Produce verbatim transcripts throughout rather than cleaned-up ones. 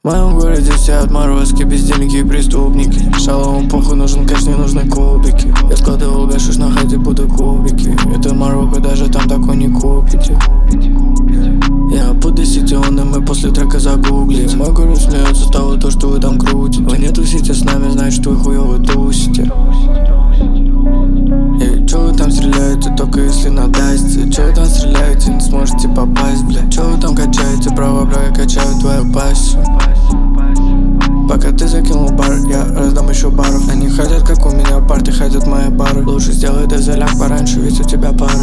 В моем городе все отморозки, бездельники и преступники. Шалом похуй, нужен кэш, не нужны кубики. Я складывал гашиш на хате, буду кубики. Это Марокко, даже там такой не купите. Я буду сетённым и после трека загугли. Мой город смеется с того, то, что вы там крутите. Вы не тусите с нами, значит вы хуёво тусите. Эй, чё вы там стреляете, только если надасте? Чё вы там стреляете, не сможете попасть, блядь? Чё вы там качаете, право, бля, я качаю твою пассию. Пока ты закинул бар, я раздам еще баров. Они хотят, как у меня парты, хотят мои бары. Лучше сделай дезеляк пораньше, ведь у тебя пары.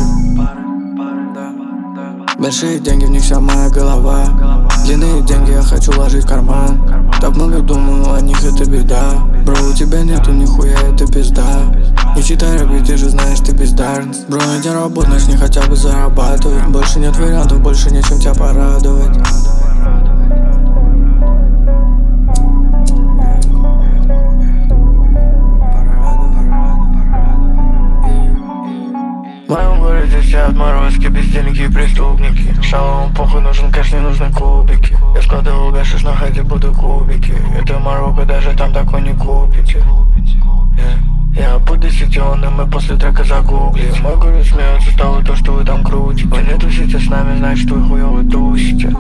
Большие деньги, в них вся моя голова. Длинные деньги я хочу ложить в карман. Так много думаю о них, это беда. Бро, у тебя нету нихуя, это пизда. Не читай рэп, ты же знаешь, ты бездарность. Бро, иди работай, начни хотя бы зарабатывать. Больше нет вариантов, больше нечем тебя порадовать. В моем городе все отморозки, бездельники и преступники. Шалом похуй, нужен кэш, не нужны кубики. Я складывал гашиш на хате, буду кубики. Это Марокко, даже там такой не купите. yeah. Я буду сетённым и после трека загугли. Мой город смеется с того, то, что вы там крутите. Вы не тусите с нами, значит вы хуёво тусите.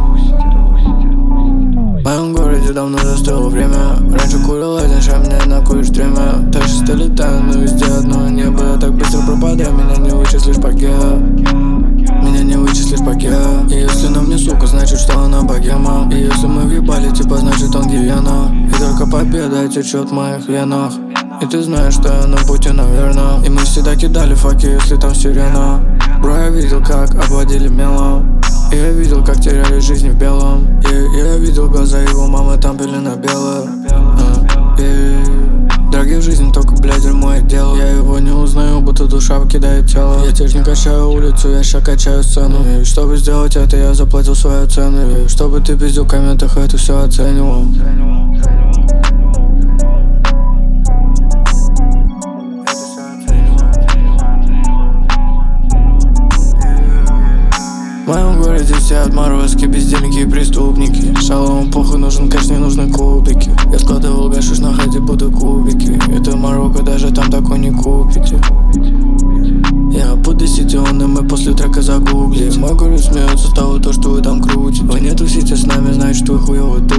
В моем городе давно застыло время. Раньше курил один шаг, меня накуришь время. Так часто летаю, но везде одно небо. Я так быстро пропадаю, меня не вычислишь по гео. Меня не вычислишь по гео. И если на мне сука, значит что она богема. И если мы въебали, типа значит он гиена. И только победа течет в моих венах. И ты знаешь, что я на пути, наверное. И мы всегда кидали факи, если там сирена. Бро, я видел, как обводили мелом. И я видел, как теряли жизни в белом. И, и я видел глаза его мамы, там были на белое. а, и, Дорогие в жизни только, блядь, мое дело. Я его не узнаю, будто душа покидает тело. Я теперь не качаю улицу, я ща качаю сцену. И чтобы сделать это, я заплатил свою цену. И чтобы ты пиздил в комментах, это все оценивал. В моем городе все отморозки, бездельники и преступники. Шалом похуй, нужен кэш, не нужны кубики. Я складывал гашиш на хате, буду кубики. Это Марокко, даже там такой не купите. Я буду сетённым и после трека загугли. Мой город смеется с того, то, что вы там крутите. Вы не тусите с нами, значит вы хуёво тусите.